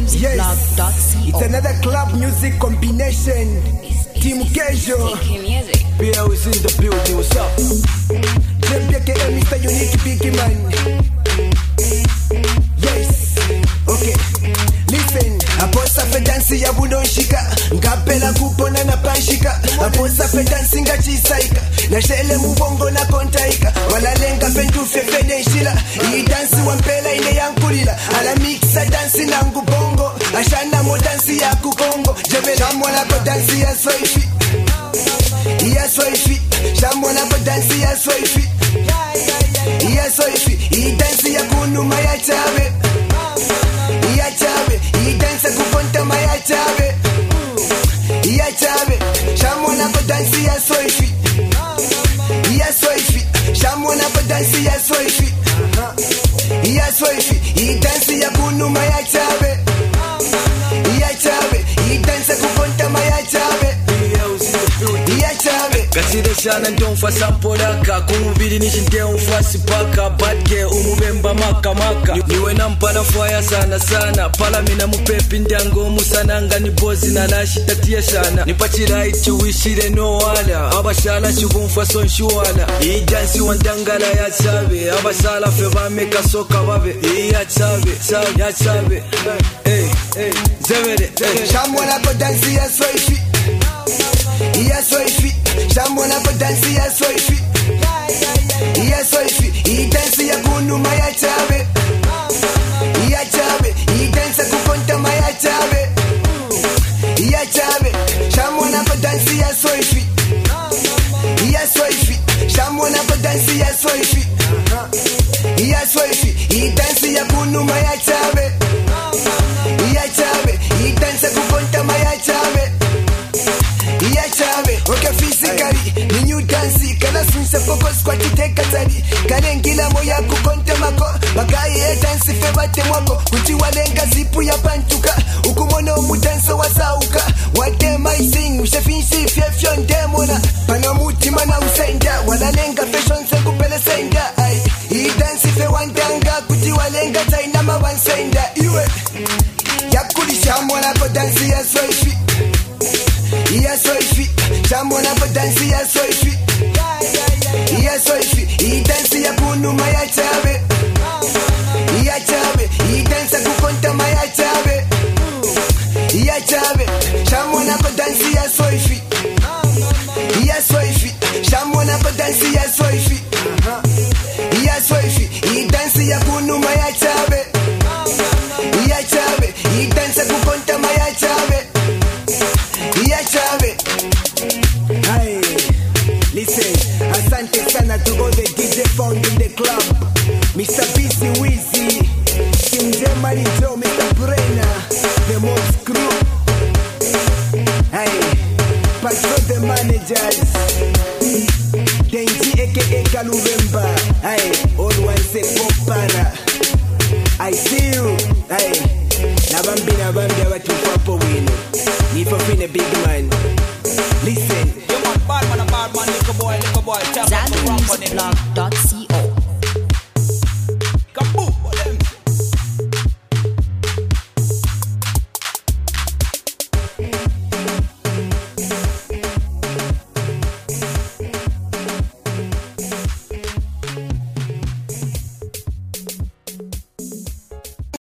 Yes, it's another club music combination. Team Kejo. Pia is in the building, what's up? JPK, Mr. Unique Big Man. Yes, okay. Listen, aposa fe dansi ya budonshika, ngapela kupona na panshika. Aposa fe dansi ngachisaika, na shele mubongo na kontaika. Wala lenga pentu fefede nshila, hii dansi wampela ine yankulila. Ala mixa dansi na ngubongo, ashana mo dansi ya kukongo. Jebele shamwana ko dansi ya soifi, ya soifi. Shamwana ko dansi ya soifi, ya soifi. Hii dansi ya kunuma ya chabe, ya chabe. Hii dansi kukonta ma ya chabe, ya chabe. Shamwana ko dansi ya soifi, ya soifi. Shamwana ko dansi ya soifi, ya soifi. Hii dansi ya kunuma ya chabe, ya chabe. Hii dansi kukonta ma ya chabe, ya chabe. Kasire shana ndonfa sampolaka kumubiri nishinte umfasi paka batke umubemba maka maka niwe nampala faya sana sana pala mina mupepi ndango musananga ni bozi na nashi tatia shana nipachira ichi wishire no wala abashala shubumfa sonshuala iyi dansi wandangala ya chabe abashala fe bameka soka babe ya chabe chabe ya chabe zevere Shamwana ko dansi ya soifi, ya soifi. Shamwana ko dansi ya soifi, ya soifi. Hii dansi ya kunuma ya chabe, ya chabe. Hii dansi kukonta ma ya chabe, ya chabe. Shamwana ko dansi ya soifi, ya soifi. Shamwana ko dansi ya soifi, ya soifi. Hii dansi ya kunuma ya chabe, ya chabe. Hii dansi kukonta ma ya chabe, ya chabe. Okay, physically ni new dance kana sunse focus kwa kiteka tari kane ngila moya kukonte mako bagaye dance fe bate mwako kuti walenga zipu ya pantuka ukumona umudanso wasauka wate my sing ushefinshi fiefyon demona pana mutima na usenda wala lenga fashion se kupele senda ai I dance fe wandanga kuti walenga taina mawansenda iwe yakulisha mwana ko dance ya soifi, ya soifi. Shamwana ko dansi ya soifi, ya soifi. Hii dansi ya kunuma ya chabe, ya chabe. Hii dansi kukonta ma ya chabe, ya chabe. Shamwana ko dansi ya soifi, ya soifi. Shamwana ko dansi ya soifi, ya soifi. Hii dansi ya kunuma ya chabe, ya chabe. Hii dansi kukonta ma ya chabe, ya chabe. Hey, listen, asante sana to all the DJ found in the club. Mr. Busy Wizzy, King Jemali Joe, Mr. Brenner, the Mobs crew. Hey, Patrol the managers, Denji aka Kaluvemba. Hey, all one say Popara. I see you. Hey, Nabambi watu papo wino. Nifo fine big man. Listen. You man, bad man, little boy, tap on the rock on it.